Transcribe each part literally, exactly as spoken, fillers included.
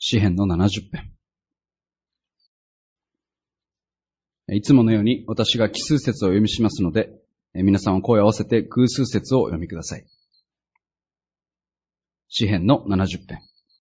詩編のななじゅっ編。いつものように私が奇数節を読みしますので、皆さんは声を合わせて偶数節をお読みください。詩編のななじゅっ編。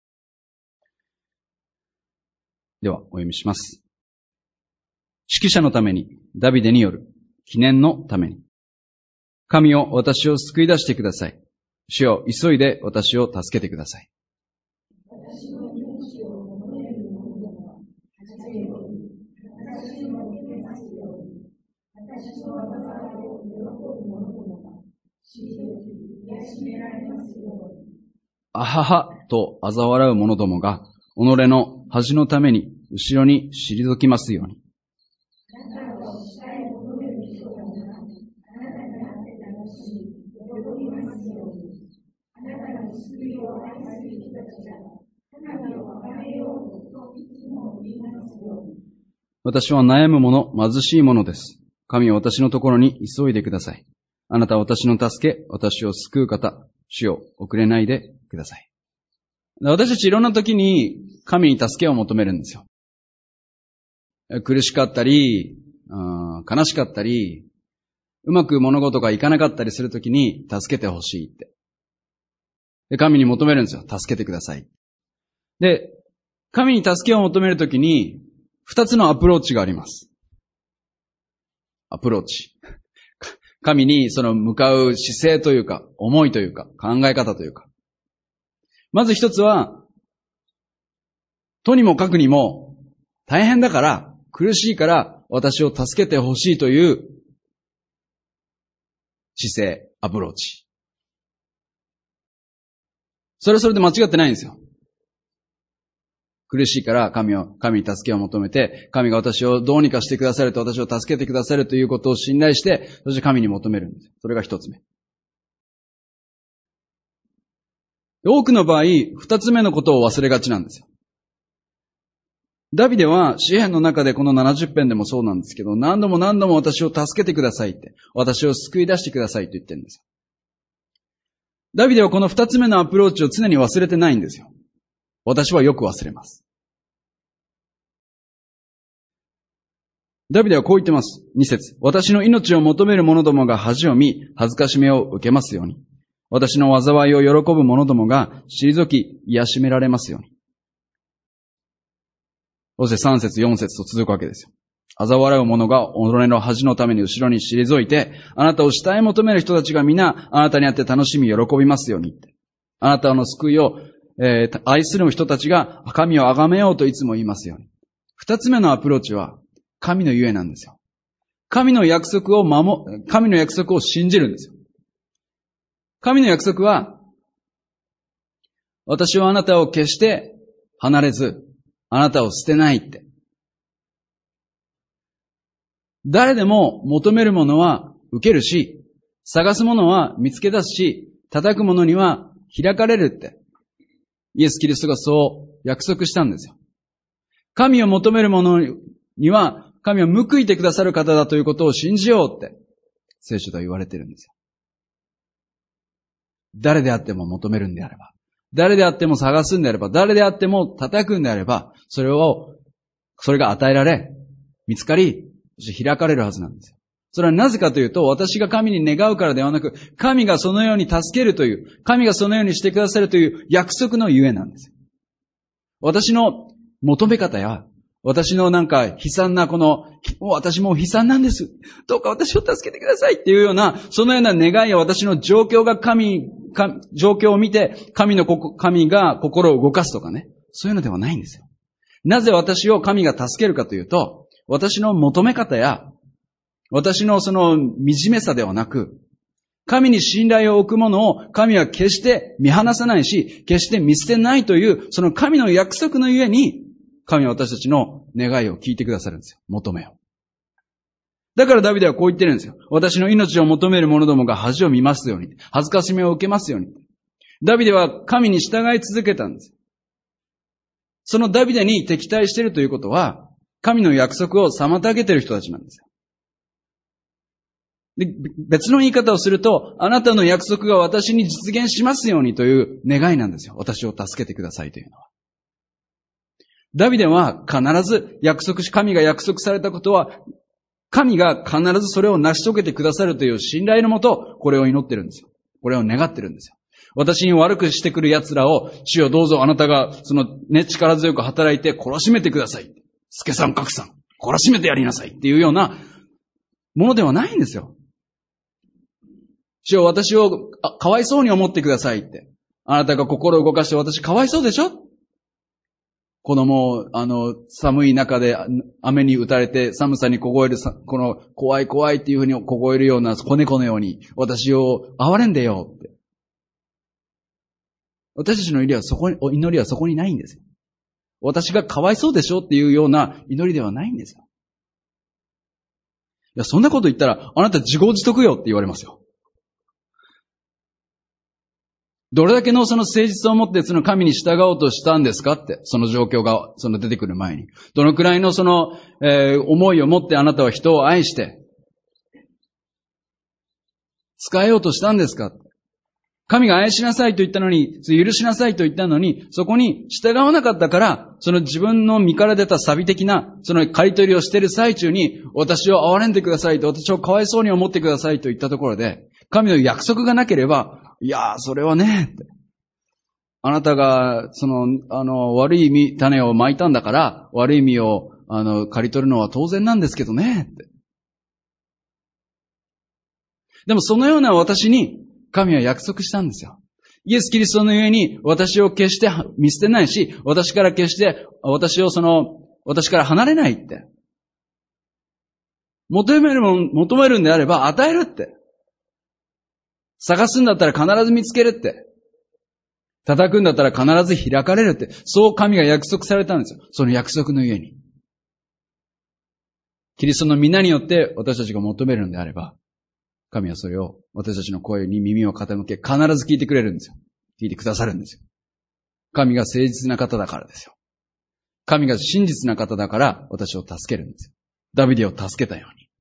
では、お読みします。指揮者のために、ダビデによる記念のために。神よ、私を救い出してください。主よ、急いで私を助けてください。 私の命を求める者どもは、始めように、私を受けますように、私の災いを喜ぶ者どもが、退き、癒しめられますように。 あははと嘲笑う者どもが、己の恥のために後ろに退きますように。 あなたを下へ求める人がなく、あなたにあって楽しみ、喜びますように。あなたの救いを愛する人たちが、神を崇めようといつも言いますように。 私は悩む者、貧しい者です。神を私のところに急いでください。あなたは私の助け、私を救う方、主を遅れないでください。私たちいろんな時に神に助けを求めるんですよ。苦しかったり、悲しかったり、うまく物事がいかなかったりするときに助けてほしいって。で、神に求めるんですよ。助けてください。で、神に助けを求めるときに二つのアプローチがあります。アプローチ。神にその向かう姿勢というか、思いというか、考え方というか。まず一つは、とにもかくにも大変だから、苦しいから私を助けてほしいという姿勢、アプローチ。それはそれで間違ってないんですよ。苦しいから神を、神に助けを求めて、神が私をどうにかしてくださると、私を助けてくださるということを信頼して、そして神に求めるんです。それが一つ目。多くの場合、二つ目のことを忘れがちなんですよ。ダビデは詩編の中でこのななじゅっ編でもそうなんですけど、何度も何度も私を助けてくださいって、私を救い出してくださいと言ってるんですよ。ダビデはこの二つ目のアプローチを常に忘れてないんですよ。私はよく忘れます。ダビデはこう言ってます。に節。私の命を求める者どもが恥を見、恥ずかしめを受けますように。私の災いを喜ぶ者どもが退き、癒しめられますように。そしてさん節、よん節と続くわけですよ。嘲笑う者が己の恥のために後ろに退いて、あなたを下へ求める人たちが皆、あなたにあって楽しみ、喜びますように。あなたの救いを、えー、愛する人たちが神を崇めようといつも言いますように。二つ目のアプローチは、神のゆえなんですよ。神の約束を守、神の約束を信じるんですよ。神の約束は、私はあなたを決して離れず、あなたを捨てないって。誰でも求めるものは受けるし、探すものは見つけ出すし、叩くものには開かれるって。イエス・キリストがそう約束したんですよ。神を求めるものには、神は報いてくださる方だということを信じようって、聖書では言われてるんですよ。誰であっても求めるんであれば、誰であっても探すんであれば、誰であっても叩くんであれば、それを、それが与えられ、見つかり、そして開かれるはずなんですよ。それはなぜかというと、私が神に願うからではなく、神がそのように助けるという、神がそのようにしてくださるという約束のゆえなんですよ。私の求め方や、私のなんか悲惨なこの、もう私もう悲惨なんです。どうか私を助けてくださいっていうような、そのような願いや私の状況が神、神状況を見て、神の、神が心を動かすとかね。そういうのではないんですよ。なぜ私を神が助けるかというと、私の求め方や、私のその惨めさではなく、神に信頼を置くものを神は決して見放さないし、決して見捨てないという、その神の約束のゆえに、神は私たちの願いを聞いてくださるんですよ。求めを。だからダビデはこう言ってるんですよ。私の命を求める者どもが恥を見ますように。恥ずかしめを受けますように。ダビデは神に従い続けたんです。そのダビデに敵対しているということは、神の約束を妨げている人たちなんですよ。で、別の言い方をすると、あなたの約束が私に実現しますようにという願いなんですよ。私を助けてくださいというのは。 ダビデは必ず約束し、神が約束されたことは、神が必ずそれを成し遂げてくださるという信頼のもと、これを祈ってるんですよ。これを願ってるんですよ。私に悪くしてくる奴らを、主よどうぞあなたが、そのね、力強く働いて懲らしめてください。助さん格さん、懲らしめてやりなさいっていうようなものではないんですよ。主よ私をかわいそうに思ってくださいって。あなたが心を動かして私かわいそうでしょ？子供を、あの、寒い中で雨に打たれて寒さに凍える、この怖い怖いっていうふうに凍えるような子猫のように私を憐れんでよって。私たちの祈りはそこに、祈りはそこにないんですよ。私がかわいそうでしょっていうような祈りではないんですよ。いや、そんなこと言ったらあなた自業自得よって言われますよ。どれだけのその誠実を持ってその神に従おうとしたんですかって、その状況がその出てくる前に。どのくらいのその、えー、思いを持ってあなたは人を愛して、使えようとしたんですか？神が愛しなさいと言ったのに、許しなさいと言ったのに、そこに従わなかったから、その自分の身から出た錆的な、その刈り取りをしている最中に、私を憐れんでくださいと、私をかわいそうに思ってくださいと言ったところで、神の約束がなければ、いやー、それはね、ってあなたが、その、あの、悪い実、種をまいたんだから、悪い実を、あの、刈り取るのは当然なんですけどね、って。でもそのような私に、神は約束したんですよ。イエス・キリストのゆえに、私を決して見捨てないし、私から決して、私をその、私から離れないって。求めるもん、求めるんであれば与えるって。探すんだったら必ず見つけるって。叩くんだったら必ず開かれるって。そう神が約束されたんですよ。その約束のゆえに。キリストの皆によって私たちが求めるのであれば、神はそれを私たちの声に耳を傾け必ず聞いてくれるんですよ。聞いてくださるんですよ。神が誠実な方だからですよ。神が真実な方だから私を助けるんですよ。ダビデを助けたように。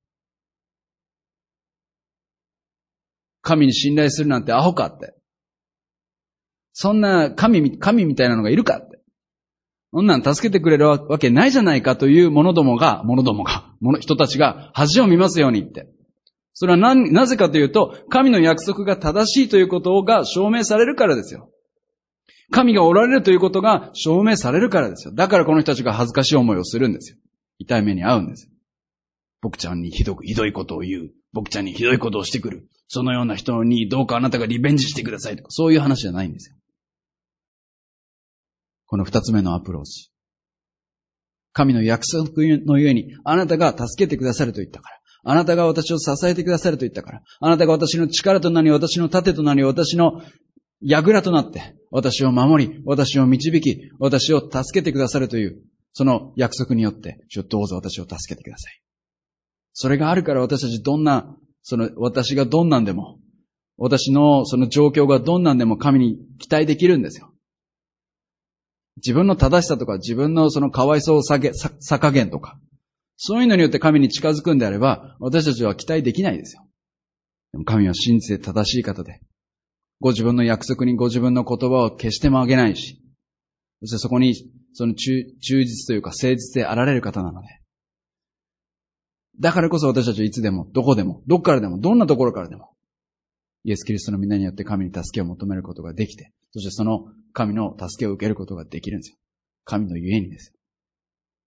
神に信頼するなんてアホかって。そんな神、神みたいなのがいるかって。そんなん助けてくれるわけないじゃないかという者どもが、者どもが、人たちが恥を見ますようにって。それはな、なぜかというと、神の約束が正しいということが証明されるからですよ。神がおられるということが証明されるからですよ。だからこの人たちが恥ずかしい思いをするんですよ。痛い目に遭うんですよ。僕ちゃんにひどく、ひどいことを言う。僕ちゃんにひどいことをしてくる。そのような人にどうかあなたがリベンジしてくださいとか、そういう話じゃないんですよ。この二つ目のアプローチ。神の約束のゆえに、あなたが助けてくださると言ったから。あなたが私を支えてくださると言ったから。あなたが私の力となり、私の盾となり、私の櫓となって、私を守り、私を導き、私を助けてくださるという、その約束によって、どうぞ私を助けてください。それがあるから私たちどんな、その私がどんなんでも、私のその状況がどんなんでも神に期待できるんですよ。自分の正しさとか、自分のそのかわいそうさげ、さ、さ加減とか、そういうのによって神に近づくんであれば、私たちは期待できないですよ。でも神は真実で正しい方で、ご自分の約束にご自分の言葉を決してもあげないし、そしてそこにその忠実というか誠実であられる方なので、だからこそ私たちはいつでも、どこでも、どっからでも、どんなところからでも、イエス・キリストの皆によって神に助けを求めることができて、そしてその神の助けを受けることができるんですよ。神のゆえにですよ。